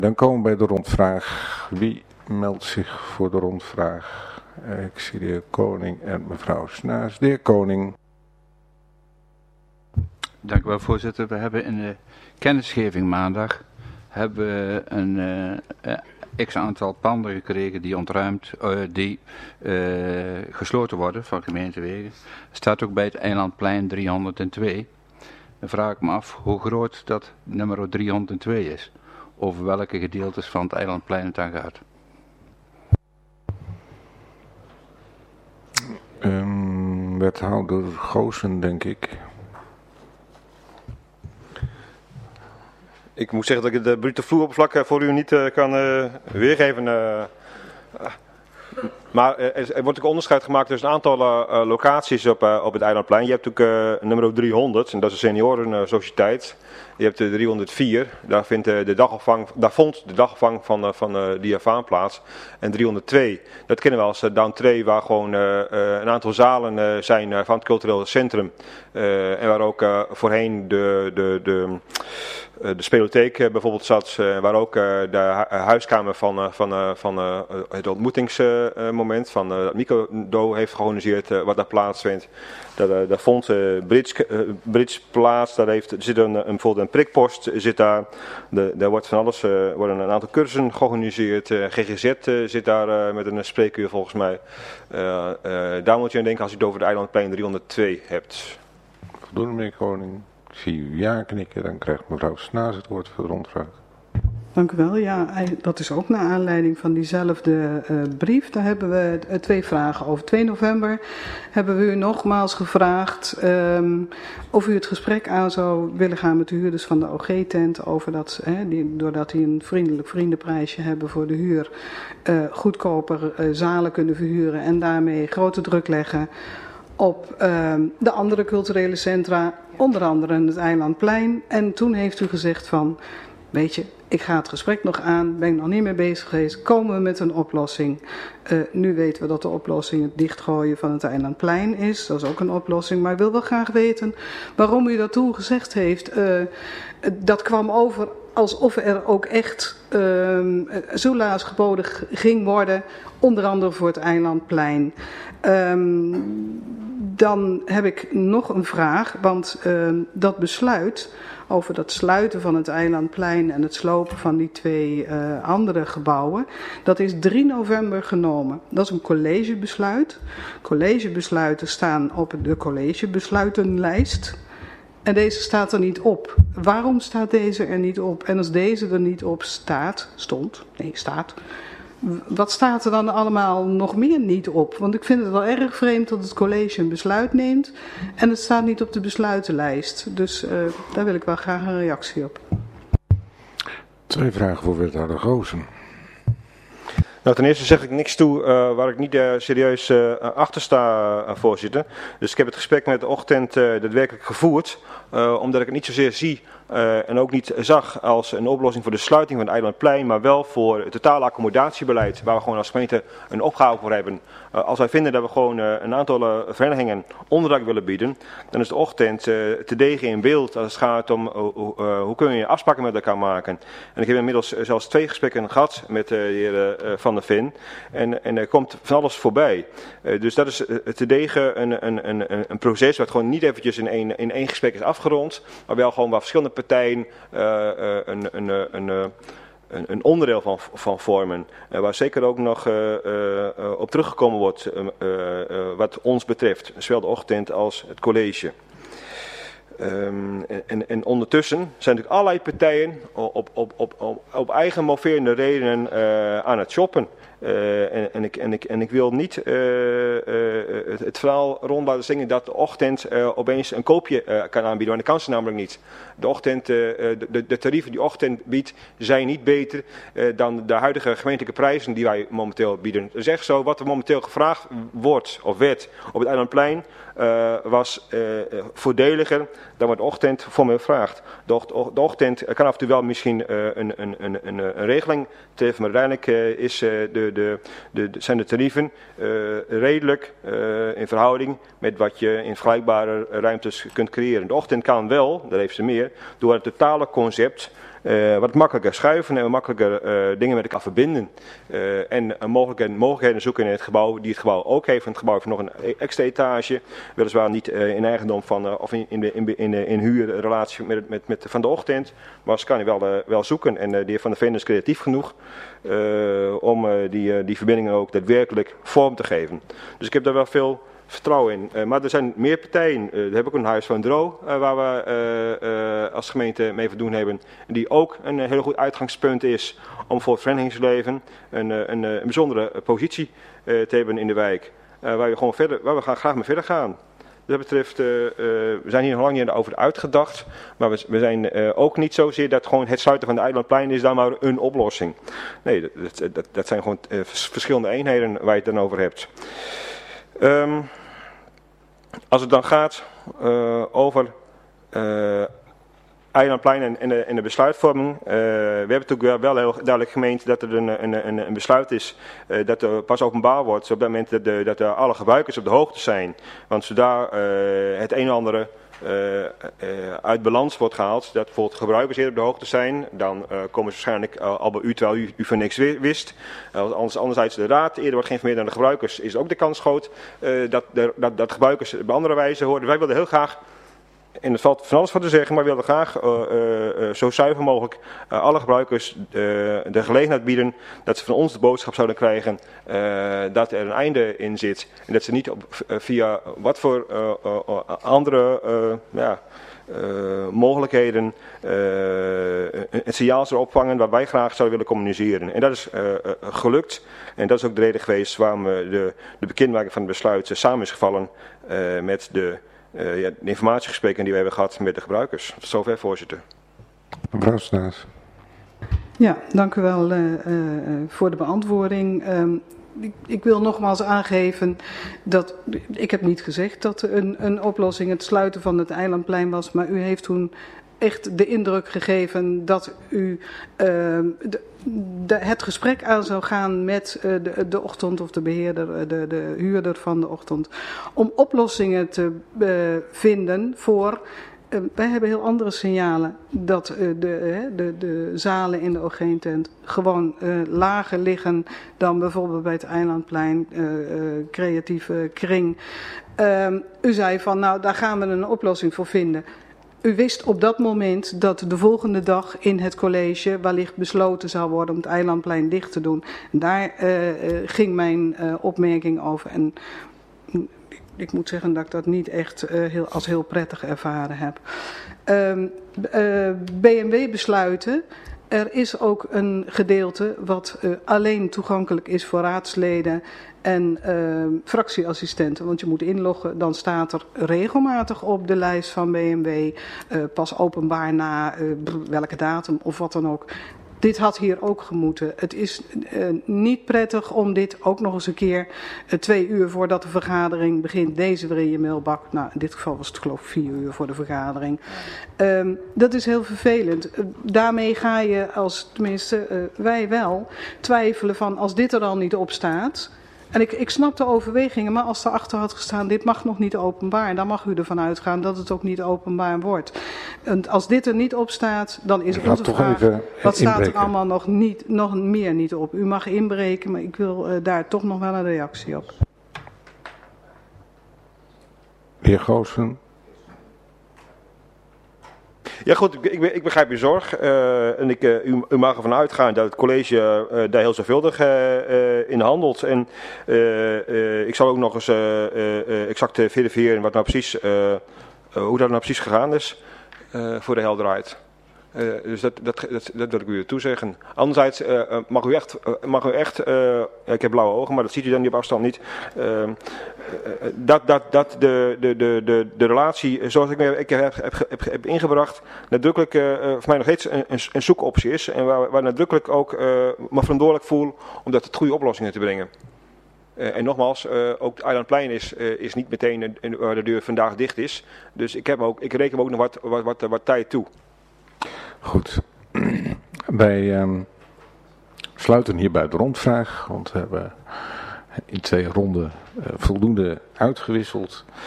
Dan komen we bij de rondvraag. Wie meldt zich voor de rondvraag? Ik zie de heer Koning en mevrouw Snaars. De heer Koning. Dank u wel, voorzitter. We hebben in de kennisgeving maandag een x-aantal panden gekregen die ontruimd, die gesloten worden van gemeentewegen. Staat ook bij het Eilandplein 302. Dan vraag ik me af hoe groot dat nummer 302 is. Over welke gedeeltes van het Eilandplein het dan gaat. Wethouder Goosen, denk ik. Ik moet zeggen dat ik het brute vloeroppervlak voor u niet kan weergeven. Maar er wordt ook onderscheid gemaakt tussen een aantal locaties op het Eilandplein. Je hebt ook nummer 300, en dat is een seniorensociëteit. Je hebt de 304, daar vond de dagopvang van Diafaan plaats. En 302, dat kennen we als Downtree, waar gewoon een aantal zalen zijn van het cultureel centrum. En waar ook voorheen de spelotheek bijvoorbeeld zat, waar ook de huiskamer van het ontmoetingsmoment van Mikodo heeft georganiseerd wat daar plaatsvindt. Daar vond Bridge plaats, er zit bijvoorbeeld een prikpost, daar wordt van alles, worden een aantal cursussen georganiseerd, GGZ zit daar met een spreekuur volgens mij. Daar moet je aan denken als je het over de Eilandplein 302 hebt. Voldoende, meneer Koning. Ik zie u ja knikken, dan krijgt mevrouw Snaars het woord voor de rondvraag. Dank u wel. Ja, dat is ook naar aanleiding van diezelfde brief. Daar hebben we 2 vragen over. 2 november hebben we u nogmaals gevraagd of u het gesprek aan zou willen gaan met de huurders van de OG-tent over dat, doordat die een vriendelijk vriendenprijsje hebben voor de huur, goedkoper zalen kunnen verhuren en daarmee grote druk leggen op de andere culturele centra, onder andere het Eilandplein. En toen heeft u gezegd van, weet je, ik ga het gesprek nog aan, ben ik nog niet mee bezig geweest, komen we met een oplossing. Nu weten we dat de oplossing het dichtgooien van het Eilandplein is, dat is ook een oplossing, maar ik wil wel graag weten waarom u dat toen gezegd heeft. Dat kwam over alsof er ook echt soelaas geboden ging worden, onder andere voor het Eilandplein. Dan heb ik nog een vraag, want dat besluit over dat sluiten van het Eilandplein en het slopen van die 2 andere gebouwen, dat is 3 november genomen. Dat is een collegebesluit. Collegebesluiten staan op de collegebesluitenlijst. En deze staat er niet op. Waarom staat deze er niet op? En als deze er niet op staat, wat staat er dan allemaal nog meer niet op? Want ik vind het wel erg vreemd dat het college een besluit neemt en het staat niet op de besluitenlijst. Dus daar wil ik wel graag een reactie op. 2 vragen voor wethouder Goosen. Nou, ten eerste zeg ik niks toe waar ik niet serieus achter sta, voorzitter. Dus ik heb het gesprek met de ochtend daadwerkelijk gevoerd, omdat ik het niet zozeer zie en ook niet zag als een oplossing voor de sluiting van het Eilandplein, maar wel voor het totale accommodatiebeleid, waar we gewoon als gemeente een opgave voor hebben. Als wij vinden dat we gewoon een aantal verenigingen onderdak willen bieden, dan is de ochtend te degen in beeld als het gaat om hoe kun je afspraken met elkaar maken. En ik heb inmiddels zelfs 2 gesprekken gehad met de heer Van der Vin en er komt van alles voorbij. Dus dat is te degen een proces wat gewoon niet eventjes in één gesprek is afgerond, maar wel gewoon waar verschillende partijen een onderdeel van vormen. Waar zeker ook nog op teruggekomen wordt wat ons betreft. Zowel de ochtend als het college. En ondertussen zijn natuurlijk allerlei partijen op eigen moverende redenen aan het shoppen. En ik wil niet het verhaal rond laten zingen dat de ochtend opeens een koopje kan aanbieden. Want dat kan ze namelijk niet. De ochtend, de tarieven die ochtend biedt zijn niet beter dan de huidige gemeentelijke prijzen die wij momenteel bieden. Het is echt zo, wat er momenteel gevraagd wordt of werd op het Eilandplein was voordeliger dan wat de ochtend voor me vraagt. De ochtend kan af en toe wel misschien een regeling treffen, maar uiteindelijk zijn de tarieven redelijk in verhouding met wat je in vergelijkbare ruimtes kunt creëren. De ochtend kan wel, daar heeft ze meer, door het totale concept wat makkelijker schuiven en makkelijker dingen met elkaar verbinden. En mogelijkheden zoeken in het gebouw die het gebouw ook heeft. Het gebouw heeft nog een extra etage, weliswaar niet in eigendom van of in huurrelatie met Van de Ochtend. Maar ze kan je wel zoeken en de heer Van der Veen is creatief genoeg om die verbindingen ook daadwerkelijk vorm te geven. Dus ik heb daar wel veel vertrouwen in. Maar er zijn meer partijen. We hebben ook een Huis van Dro waar we als gemeente mee te doen hebben. Die ook een heel goed uitgangspunt is om voor het verenigingsleven een bijzondere positie te hebben in de wijk. Waar we graag mee verder gaan. Dat betreft, we zijn hier nog lang niet over uitgedacht. Maar we zijn ook niet zozeer dat gewoon het sluiten van de Eilandplein is dan maar een oplossing. Nee, dat zijn gewoon verschillende eenheden waar je het dan over hebt. Als het dan gaat over Eilandplein en de besluitvorming. We hebben natuurlijk wel heel duidelijk gemeend dat er een besluit is dat er pas openbaar wordt op dat moment dat alle gebruikers op de hoogte zijn. Want zodra het een en andere uit balans wordt gehaald, dat bijvoorbeeld gebruikers eerder op de hoogte zijn, dan komen ze waarschijnlijk al bij u terwijl u van niks wist. Anderzijds de raad eerder wordt geïnformeerd dan de gebruikers, is ook de kans groot dat gebruikers op andere wijze horen. Wij wilden heel graag, en het valt van alles van te zeggen, maar we wilden graag zo zuiver mogelijk alle gebruikers de gelegenheid bieden dat ze van ons de boodschap zouden krijgen dat er een einde in zit. En dat ze niet via wat voor andere mogelijkheden het signaal zullen opvangen waar wij graag zouden willen communiceren. En dat is gelukt. En dat is ook de reden geweest waarom de bekendmaking van het besluit samen is gevallen met de informatiegesprekken die we hebben gehad met de gebruikers. Tot zover, voorzitter. Mevrouw Snaas. Ja, dank u wel voor de beantwoording. Ik wil nogmaals aangeven dat, ik heb niet gezegd dat een oplossing het sluiten van het Eilandplein was, maar u heeft toen echt de indruk gegeven dat u het gesprek aan zou gaan met de ochtend of de beheerder, de huurder van de ochtend, om oplossingen te vinden voor. Wij hebben heel andere signalen dat de zalen in de OG-tent gewoon lager liggen dan bijvoorbeeld bij het Eilandplein, creatieve kring. U zei van nou daar gaan we een oplossing voor vinden. U wist op dat moment dat de volgende dag in het college wellicht besloten zou worden om het Eilandplein dicht te doen. En daar ging mijn opmerking over. En ik moet zeggen dat ik dat niet echt als heel prettig ervaren heb. BMW besluiten. Er is ook een gedeelte wat alleen toegankelijk is voor raadsleden en fractieassistenten. Want je moet inloggen, dan staat er regelmatig op de lijst van BMW, pas openbaar na welke datum of wat dan ook. Dit had hier ook gemoeten. Het is niet prettig om dit ook nog eens een keer 2 uur voordat de vergadering begint, deze weer in je mailbak. Nou, in dit geval was het geloof ik 4 uur voor de vergadering. Dat is heel vervelend. Daarmee ga je tenminste wij wel, twijfelen van als dit er al niet op staat. En ik snap de overwegingen, maar als erachter had gestaan, dit mag nog niet openbaar, dan mag u ervan uitgaan dat het ook niet openbaar wordt. En als dit er niet op staat, dan is onze vraag, wat staat er allemaal nog meer niet op? U mag inbreken, maar ik wil daar toch nog wel een reactie op. De heer Goossen. Ja goed, ik begrijp uw zorg en u mag ervan uitgaan dat het college daar heel zorgvuldig in handelt. En ik zal ook nog eens exact verifiëren wat nou precies, hoe dat nou precies gegaan is voor de helderheid. Dus dat wil ik u toezeggen. Anderzijds mag u echt ik heb blauwe ogen, maar dat ziet u dan niet op afstand niet. Dat de relatie, zoals ik heb ingebracht, nadrukkelijk voor mij nog steeds een zoekoptie is. En waar nadrukkelijk ook me verantwoordelijk voel om dat tot goede oplossingen te brengen. En nogmaals, ook het Eilandplein is niet meteen waar de deur vandaag dicht is. Dus ik reken me ook nog wat tijd toe. Goed. Wij sluiten hierbij de rondvraag, want we hebben in 2 ronden voldoende uitgewisseld.